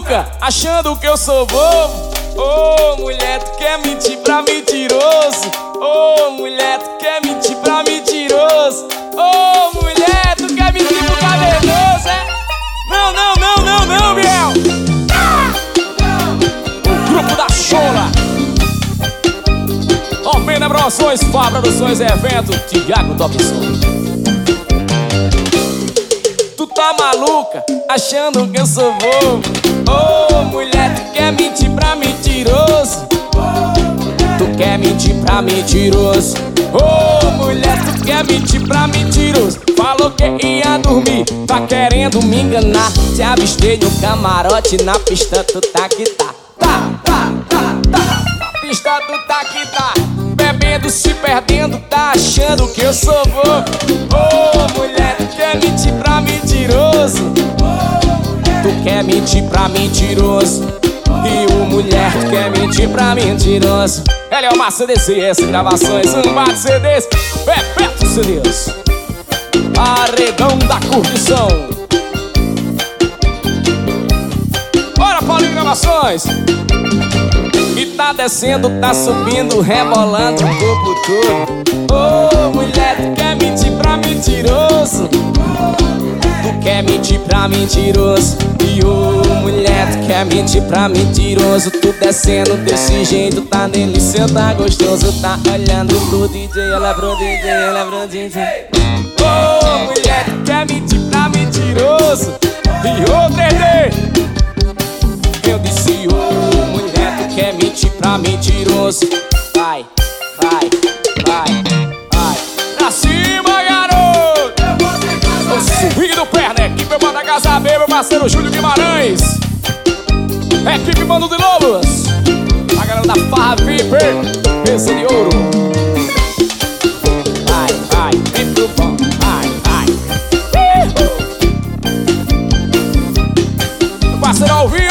maluca, achando que eu sou bobo. Ô, mulher, tu quer mentir pra mentiroso. Ô, mulher, tu quer mentir pra mentiroso. Ô, mulher, tu quer mentir pro cavernoso, é? Não, não, não, não, não, Biel. O grupo da Chola. Almeida Produções, Fá Produções, Evento, Thiago Dobson. Tu tá maluca, achando que eu sou bobo. Ô, mulher, tu quer mentir pra mentiroso. Tu quer mentir pra mentiroso. Ô, mulher, tu quer mentir pra mentiroso. Falou que ia dormir, tá querendo me enganar. Se avistei no camarote, na pista tu tá que tá. Na pista tu tá que tá. Bebendo, se perdendo, tá achando que eu sou bobo. Ô, mulher, tu quer mentir pra mentiroso. Tu quer mentir pra mentiroso. E o mulher, tu quer mentir pra mentiroso. Ela é uma CDCS, gravações, um bar de CDs, Bebeto CDs. Paredão da curtição. Bora, Paulinho Gravações. E tá descendo, tá subindo, rebolando o corpo todo. Ô, mulher, tu quer mentir pra mentiroso. Tu quer mentir pra mentiroso. E ô, mulher, tu quer mentir pra mentiroso. Tu descendo desse jeito, tá delícia, tá gostoso. Tá olhando pro DJ, ela pro DJ, ela pro DJ. Ô, mulher, tu quer mentir pra mentiroso. E ô, 3D, eu disse, ô, mulher, tu quer mentir pra mentiroso. Vai, vai, vai, vai. Pra cima, garoto. Tô subindo perna, equipe Manda Casa B, meu parceiro Júlio Guimarães. Equipe Mano de Lobos. A galera da Farra VIP, mesa de ouro. Vai, vai, vem pro pão. Vai, vai. Meu parceiro ao vivo.